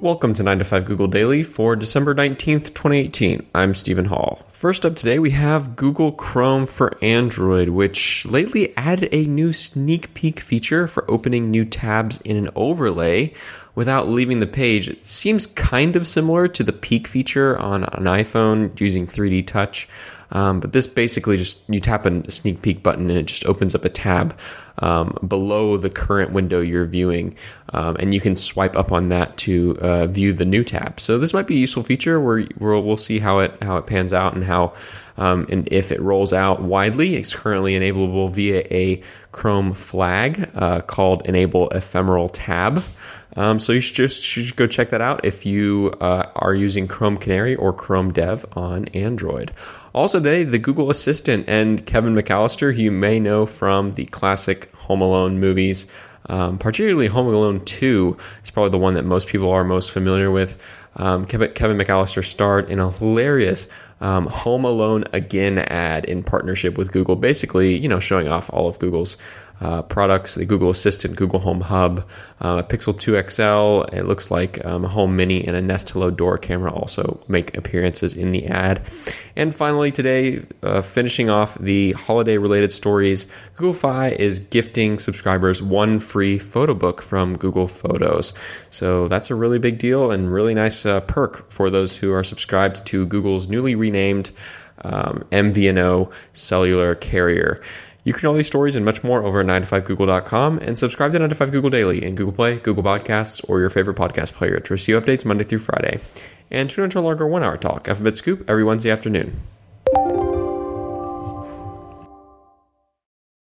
Welcome to 9 to 5 Google Daily for December 19th, 2018. I'm Stephen Hall. First up today, we have Google Chrome for Android, which lately added a new sneak peek feature for opening new tabs in an overlay without leaving the page. It seems kind of similar to the peek feature on an iPhone using 3D Touch. But this basically just, you tap a sneak peek button and it just opens up a tab below the current window you're viewing. And you can swipe up on that to view the new tab. So this might be a useful feature where we'll see how it pans out and how and if it rolls out widely. It's currently enableable via a Chrome flag called Enable Ephemeral Tab. So you should go check that out if you are using Chrome Canary or Chrome Dev on Android. Also today, the Google Assistant and Kevin McAllister, who you may know from the classic Home Alone movies, particularly Home Alone 2 is probably the one that most people are most familiar with. Kevin McAllister starred in a hilarious Home Alone Again ad in partnership with Google, basically, showing off all of Google's products, the Google Assistant, Google Home Hub, Pixel 2 XL, it looks like a Home Mini, and a Nest Hello Door camera also make appearances in the ad. And finally today, finishing off the holiday-related stories, Google Fi is gifting subscribers one free photo book from Google Photos. So that's a really big deal and really nice perk for those who are subscribed to Google's newly renamed MVNO cellular carrier. You can get all these stories and much more over at 9to5google.com and subscribe to 9 to 5 Google Daily in Google Play, Google Podcasts, or your favorite podcast player to receive updates Monday through Friday. And tune into our longer 1-hour talk, Alphabet Scoop, every Wednesday afternoon.